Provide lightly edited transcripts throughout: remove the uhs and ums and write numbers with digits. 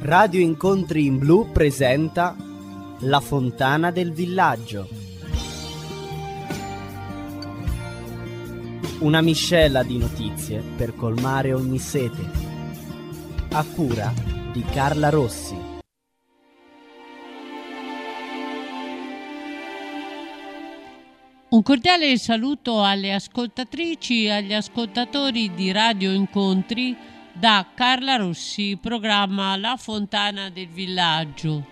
Radio Incontri in Blu presenta La Fontana del Villaggio. Una miscela di notizie per colmare ogni sete. A cura di Carla Rossi. Un cordiale saluto alle ascoltatrici e agli ascoltatori di Radio Incontri da Carla Rossi, programma La Fontana del Villaggio.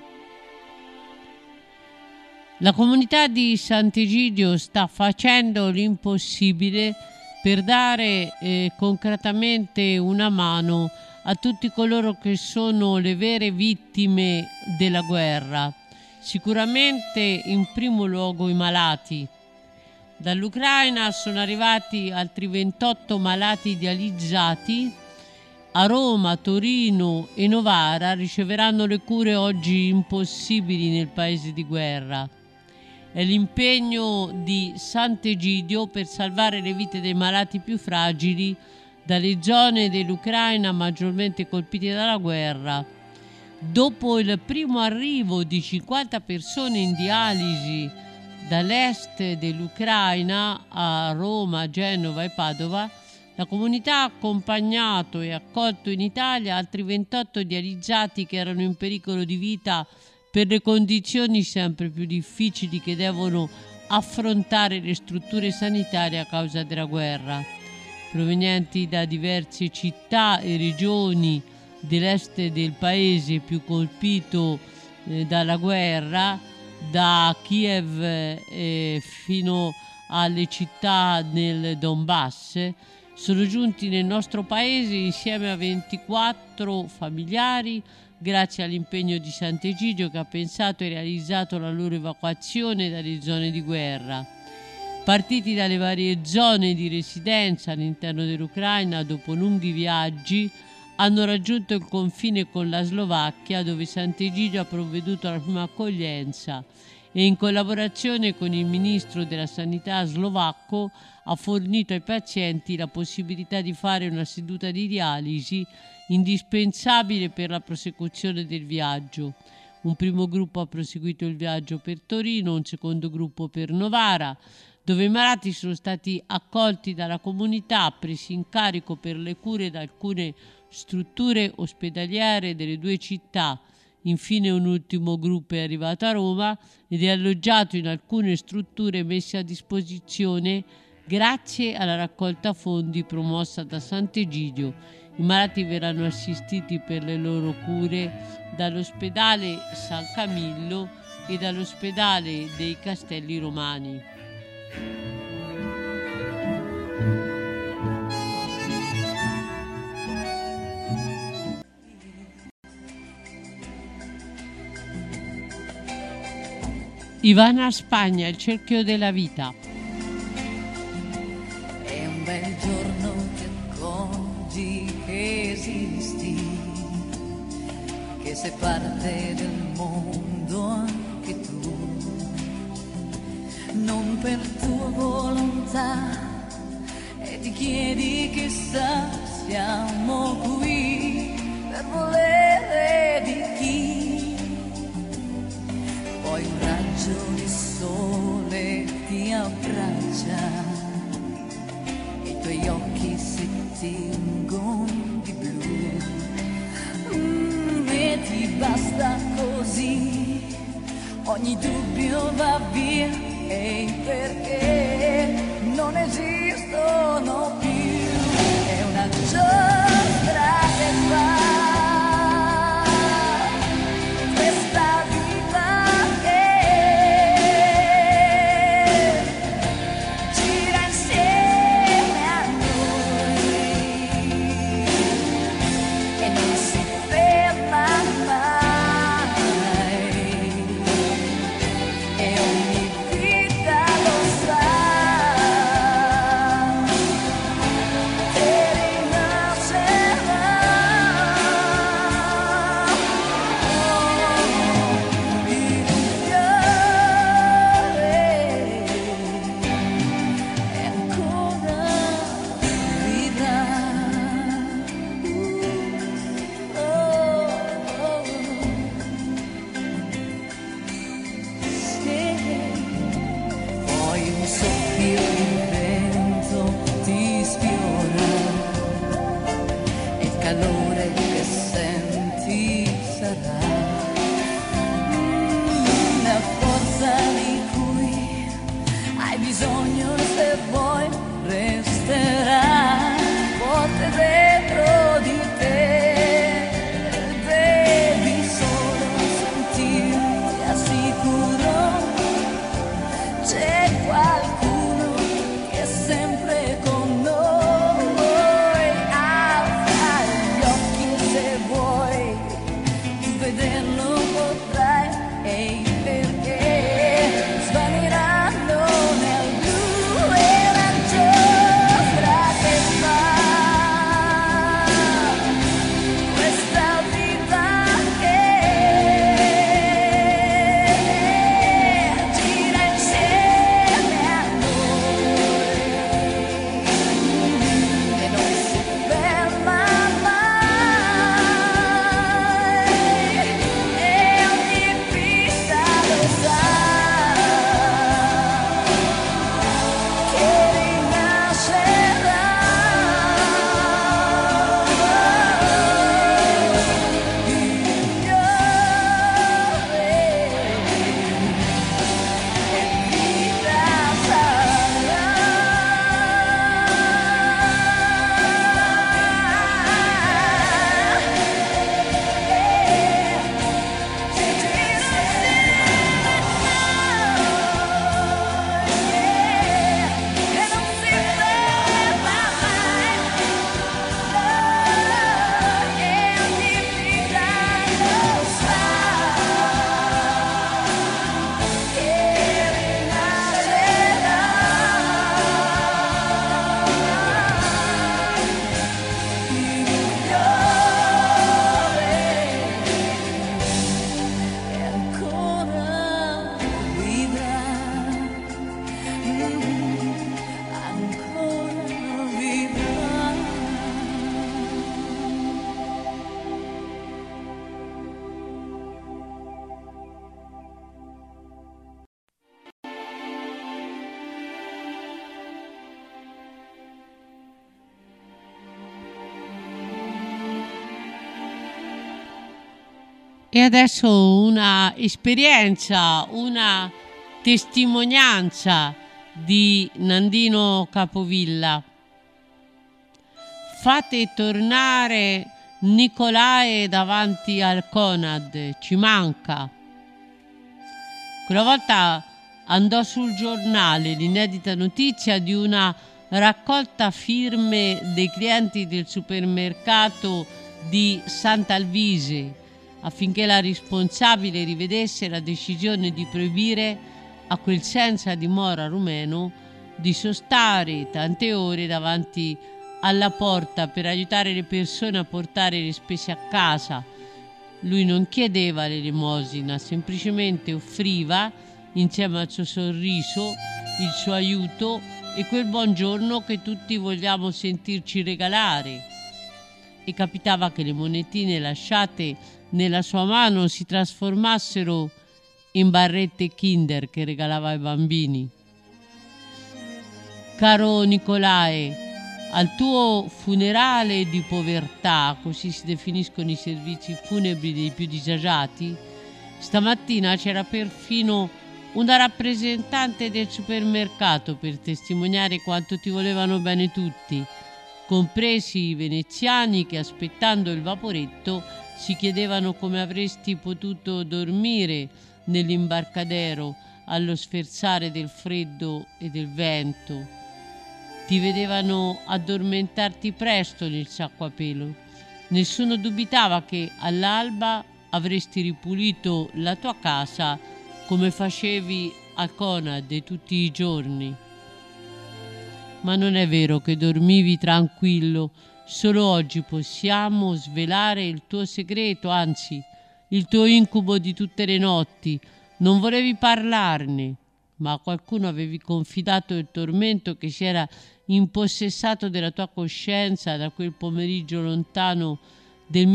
La comunità di Sant'Egidio sta facendo l'impossibile per dare concretamente una mano a tutti coloro che sono le vere vittime della guerra. Sicuramente in primo luogo i malati. Dall'Ucraina sono arrivati altri 28 malati dializzati. A Roma, Torino e Novara riceveranno le cure oggi impossibili nel paese di guerra. È l'impegno di Sant'Egidio per salvare le vite dei malati più fragili dalle zone dell'Ucraina maggiormente colpite dalla guerra. Dopo il primo arrivo di 50 persone in dialisi dall'est dell'Ucraina a Roma, Genova e Padova, la comunità ha accompagnato e accolto in Italia altri 28 dializzati che erano in pericolo di vita per le condizioni sempre più difficili che devono affrontare le strutture sanitarie a causa della guerra. Provenienti da diverse città e regioni dell'est del paese più colpito dalla guerra, da Kiev fino alle città nel Donbass, sono giunti nel nostro paese insieme a 24 familiari grazie all'impegno di Sant'Egidio che ha pensato e realizzato la loro evacuazione dalle zone di guerra. Partiti dalle varie zone di residenza all'interno dell'Ucraina, dopo lunghi viaggi, hanno raggiunto il confine con la Slovacchia, dove Sant'Egidio ha provveduto alla prima accoglienza e in collaborazione con il ministro della sanità slovacco ha fornito ai pazienti la possibilità di fare una seduta di dialisi indispensabile per la prosecuzione del viaggio. Un primo gruppo ha proseguito il viaggio per Torino, un secondo gruppo per Novara, dove i malati sono stati accolti dalla comunità, presi in carico per le cure da alcune strutture ospedaliere delle due città. Infine un ultimo gruppo è arrivato a Roma ed è alloggiato in alcune strutture messe a disposizione grazie alla raccolta fondi promossa da Sant'Egidio. I malati verranno assistiti per le loro cure dall'ospedale San Camillo e dall'ospedale dei Castelli Romani. Ivana Spagna, il cerchio della vita. È un bel giorno che accorgi che esisti, che sei parte del mondo anche tu, non per tua volontà, e ti chiedi chissà siamo qui per volere di chi. Poi un raggio di sole ti abbraccia e i tuoi occhi si tingono di blu, e ti basta così, ogni dubbio va via e perché non esistono più. È una giostra che fa questa vita che gira insieme a noi e non si ferma mai, e ogni vita lo sa. calore che senti sarà la forza di cui hai bisogno, se vuoi resterà forte dentro di te. Devi solo sentirti al sicuro, c'è qualcuno che è sempre con noi. Apri gli occhi se vuoi, tu vederlo potrai, perché svaniranno nel blu e la giostra che fa questa vita che gira insieme a noi e non si ferma mai, e ogni pista lo sa che rinascerà. E adesso una esperienza, una testimonianza di Nandino Capovilla. Fate tornare Nicolae davanti al Conad, ci manca. Quella volta andò sul giornale l'inedita notizia di una raccolta firme dei clienti del supermercato di Sant'Alvise affinché la responsabile rivedesse la decisione di proibire a quel senza dimora rumeno di sostare tante ore davanti alla porta per aiutare le persone a portare le spese a casa. Lui non chiedeva l'elemosina, semplicemente offriva, insieme al suo sorriso, il suo aiuto e quel buongiorno che tutti vogliamo sentirci regalare. E capitava che le monetine lasciate nella sua mano si trasformassero in barrette Kinder che regalava ai bambini. Caro Nicolae, al tuo funerale di povertà, così si definiscono i servizi funebri dei più disagiati, stamattina c'era perfino una rappresentante del supermercato per testimoniare quanto ti volevano bene tutti, compresi i veneziani che, aspettando il vaporetto, si chiedevano come avresti potuto dormire nell'imbarcadero allo sferzare del freddo e del vento. Ti vedevano addormentarti presto nel sacco a pelo. Nessuno dubitava che all'alba avresti ripulito la tua casa come facevi al Conad tutti i giorni. Ma non è vero che dormivi tranquillo. Solo oggi possiamo svelare il tuo segreto, anzi, il tuo incubo di tutte le notti. Non volevi parlarne, ma a qualcuno avevi confidato il tormento che si era impossessato della tua coscienza da quel pomeriggio lontano del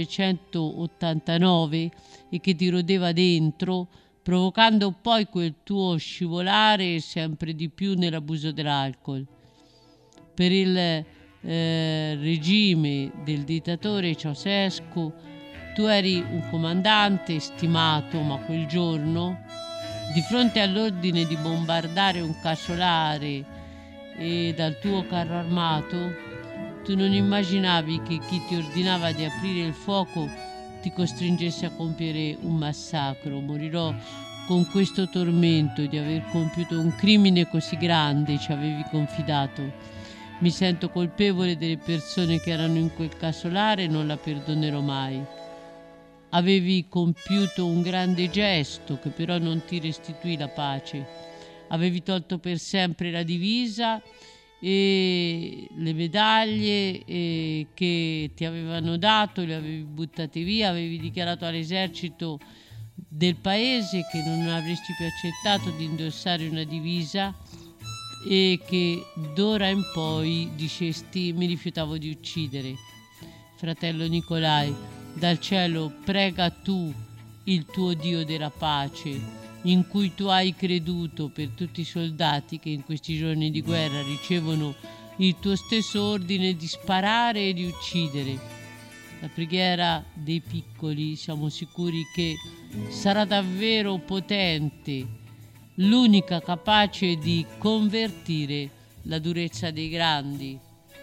1989 e che ti rodeva dentro, provocando poi quel tuo scivolare sempre di più nell'abuso dell'alcol. Per il regime del dittatore Ceausescu. Tu eri un comandante stimato, ma quel giorno, di fronte all'ordine di bombardare un casolare e dal tuo carro armato, tu non immaginavi che chi ti ordinava di aprire il fuoco ti costringesse a compiere un massacro. Morirò con questo tormento di aver compiuto un crimine così grande, ci avevi confidato. Mi sento colpevole delle persone che erano in quel casolare e non la perdonerò mai. Avevi compiuto un grande gesto che però non ti restituì la pace. Avevi tolto per sempre la divisa e le medaglie che ti avevano dato, le avevi buttate via, avevi dichiarato all'esercito del paese che non avresti più accettato di indossare una divisa e che d'ora in poi dicesti: mi rifiutavo di uccidere. Fratello Nicolai, dal cielo prega tu il tuo Dio della pace, in cui tu hai creduto, per tutti i soldati che in questi giorni di guerra ricevono il tuo stesso ordine di sparare e di uccidere. La preghiera dei piccoli, siamo sicuri che sarà davvero potente, l'unica capace di convertire la durezza dei grandi.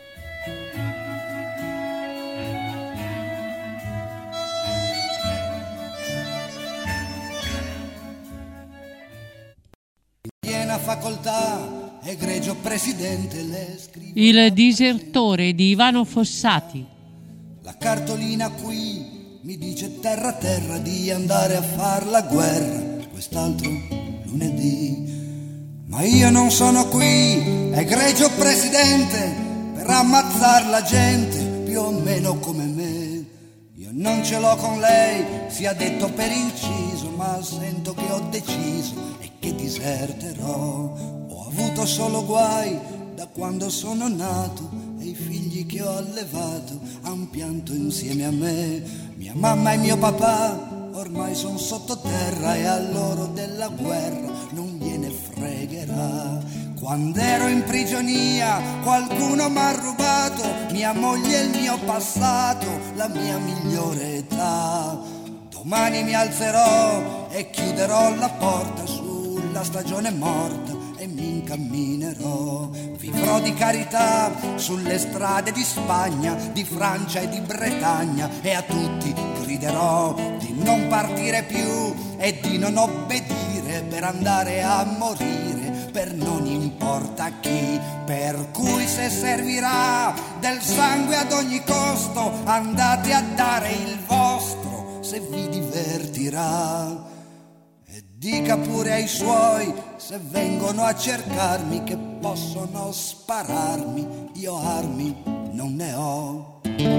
Facoltà, egregio presidente, le scrivo. Il disertore di Ivano Fossati. La cartolina qui mi dice terra terra di andare a far la guerra quest'altro lunedì. Ma io non sono qui, egregio presidente, per ammazzar la gente più o meno come me. Io non ce l'ho con lei, sia detto per inciso, ma sento che ho deciso e che diserterò. Ho avuto solo guai da quando sono nato e i figli che ho allevato han pianto insieme a me. Mia mamma e mio papà ormai son sottoterra e a loro della guerra non gliene fregherà. Quando ero in prigionia qualcuno m'ha rubato mia moglie e il mio passato, la mia migliore età. Domani mi alzerò e chiuderò la porta sulla stagione morta e mi incamminerò. Vivrò di carità sulle strade di Spagna, di Francia e di Bretagna e a tutti griderò di non partire più e di non obbedire per andare a morire per non importa chi. Per cui se servirà del sangue ad ogni costo andate a dare il vostro se vi divertirà. E dica pure ai suoi se vengono a cercarmi che possono spararmi, io armi non ne ho.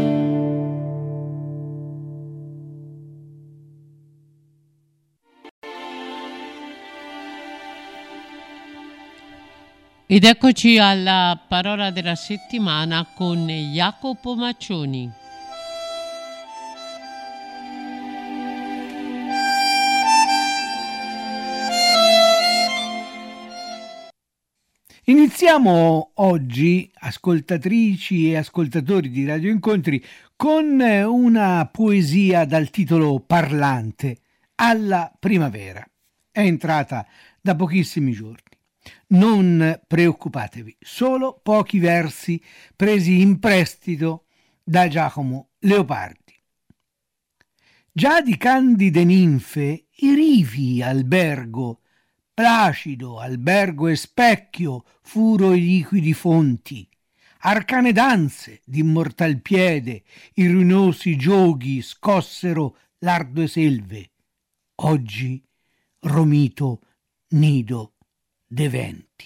Ed eccoci alla parola della settimana con Jacopo Maccioni. Iniziamo oggi, ascoltatrici e ascoltatori di Radio Incontri, con una poesia dal titolo Parlante, alla primavera. È entrata da pochissimi giorni. Non preoccupatevi, solo pochi versi presi in prestito da Giacomo Leopardi. Già di candide ninfe i rivi albergo, placido albergo e specchio furo i liquidi fonti, arcane danze d'immortal piede i ruinosi gioghi scossero l'ardue selve. Oggi romito nido de venti.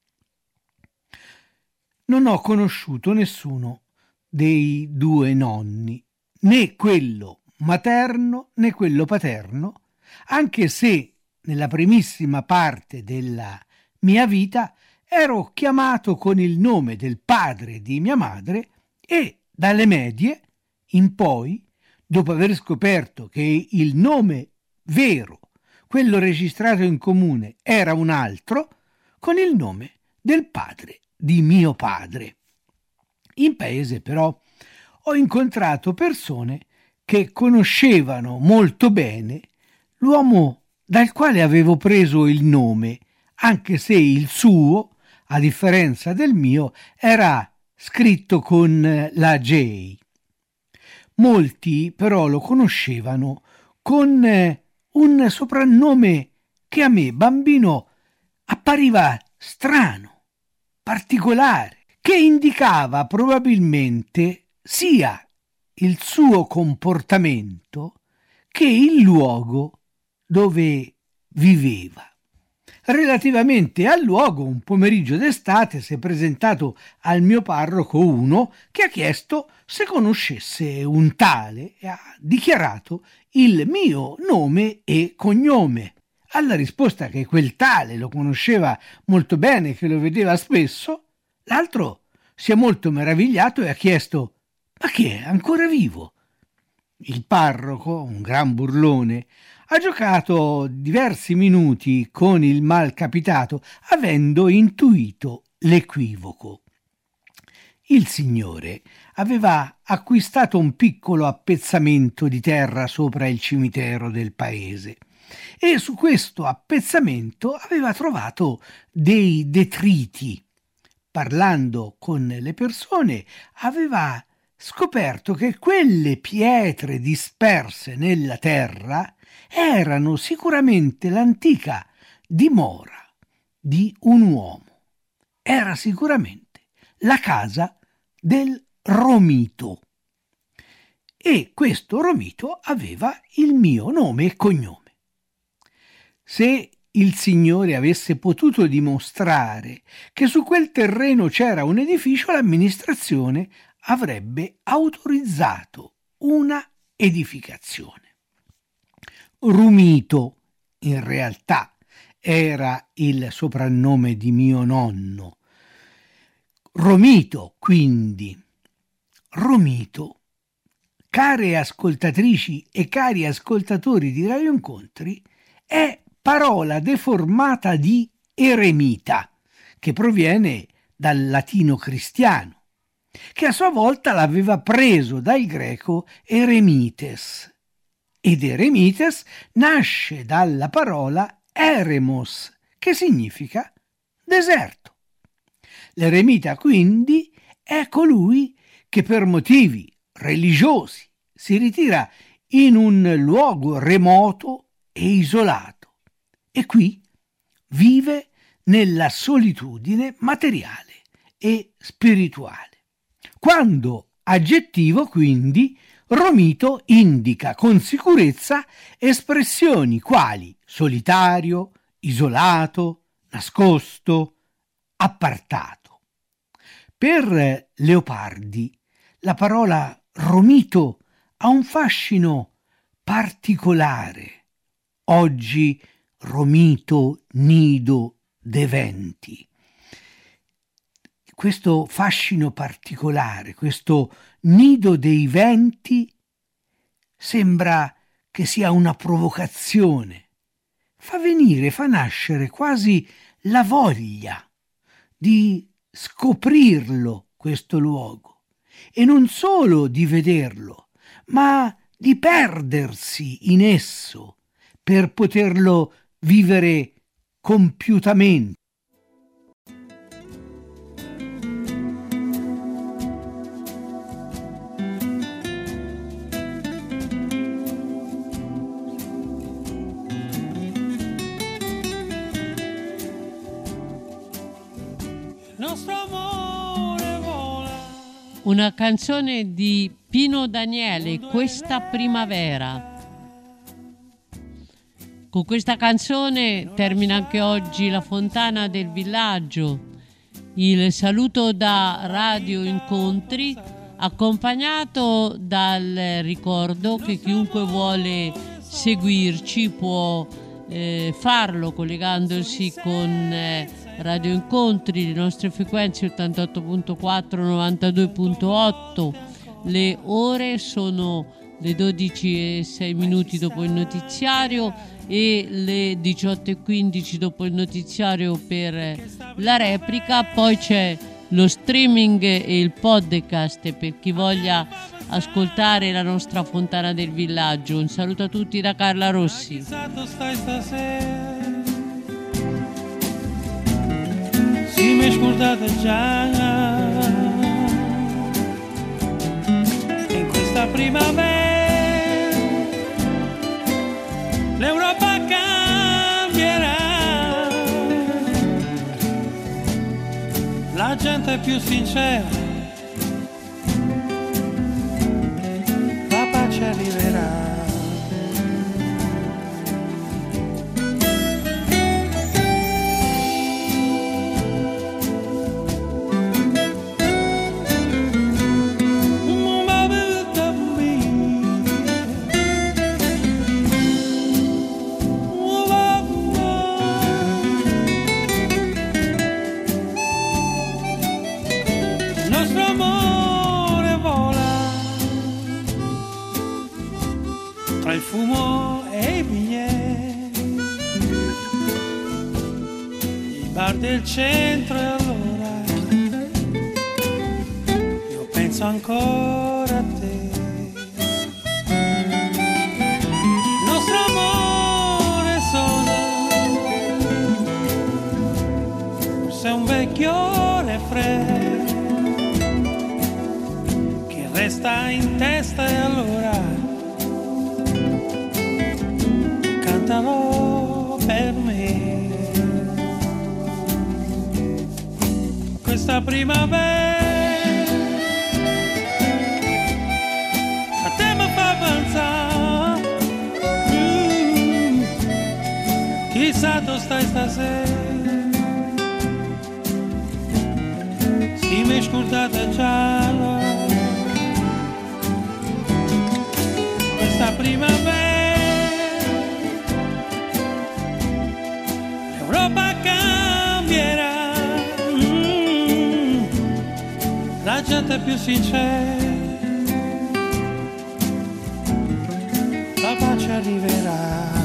Non ho conosciuto nessuno dei due nonni, né quello materno né quello paterno, anche se nella primissima parte della mia vita ero chiamato con il nome del padre di mia madre e dalle medie in poi, dopo aver scoperto che il nome vero, quello registrato in comune, era un altro, con il nome del padre di mio padre. In paese però ho incontrato persone che conoscevano molto bene l'uomo dal quale avevo preso il nome, anche se il suo, a differenza del mio, era scritto con la J. Molti però lo conoscevano con un soprannome che a me, bambino, appariva strano, particolare, che indicava probabilmente sia il suo comportamento che il luogo dove viveva. Relativamente al luogo, un pomeriggio d'estate si è presentato al mio parroco uno che ha chiesto se conoscesse un tale e ha dichiarato il mio nome e cognome. Alla risposta che quel tale lo conosceva molto bene, che lo vedeva spesso, l'altro si è molto meravigliato e ha chiesto: ma che è ancora vivo? Il parroco, un gran burlone, ha giocato diversi minuti con il malcapitato, avendo intuito l'equivoco. Il signore aveva acquistato un piccolo appezzamento di terra sopra il cimitero del paese e su questo appezzamento aveva trovato dei detriti. Parlando con le persone, aveva scoperto che quelle pietre disperse nella terra erano sicuramente l'antica dimora di un uomo. Era sicuramente la casa del Romito. E questo Romito aveva il mio nome e cognome. Se il Signore avesse potuto dimostrare che su quel terreno c'era un edificio, l'amministrazione avrebbe autorizzato una edificazione. Rumito, in realtà, era il soprannome di mio nonno. Romito, quindi. Romito, care ascoltatrici e cari ascoltatori di Radio Incontri, è parola deformata di eremita, che proviene dal latino cristiano, che a sua volta l'aveva preso dal greco eremites. Ed eremites nasce dalla parola eremos, che significa deserto. L'eremita quindi è colui che per motivi religiosi si ritira in un luogo remoto e isolato e qui vive nella solitudine materiale e spirituale. Quando aggettivo, quindi, Romito indica con sicurezza espressioni quali solitario, isolato, nascosto, appartato. Per Leopardi la parola Romito ha un fascino particolare. Oggi Romito nido de venti. Questo fascino particolare, questo nido dei venti, sembra che sia una provocazione. Fa nascere quasi la voglia di scoprirlo questo luogo, e non solo di vederlo, ma di perdersi in esso per poterlo vivere compiutamente. Una canzone di Pino Daniele, Questa primavera. Con questa canzone termina anche oggi la fontana del villaggio. Il saluto da Radio Incontri, accompagnato dal ricordo che chiunque vuole seguirci può farlo collegandosi con Radio Incontri, le nostre frequenze 88.4, 92.8. Le ore sono le 12:06 dopo il notiziario e le 18:15 dopo il notiziario per la replica. Poi c'è lo streaming e il podcast per chi voglia ascoltare la nostra Fontana del Villaggio. Un saluto a tutti da Carla Rossi. Sì, mi scordate già in questa primavera l'Europa cambierà, la gente è più sincera, la pace arriverà. Tra il fumo e i biglietti, i bar del centro, e allora io penso ancora a te. Il nostro amore solo, forse è un vecchio refrain che resta in testa, e allora cantalo per me. Questa primavera a te mi fa avanzare, chissà dove stai stasera, si mi scordate già questa primavera. L'Europa cambierà, la gente è più sincera, la pace arriverà.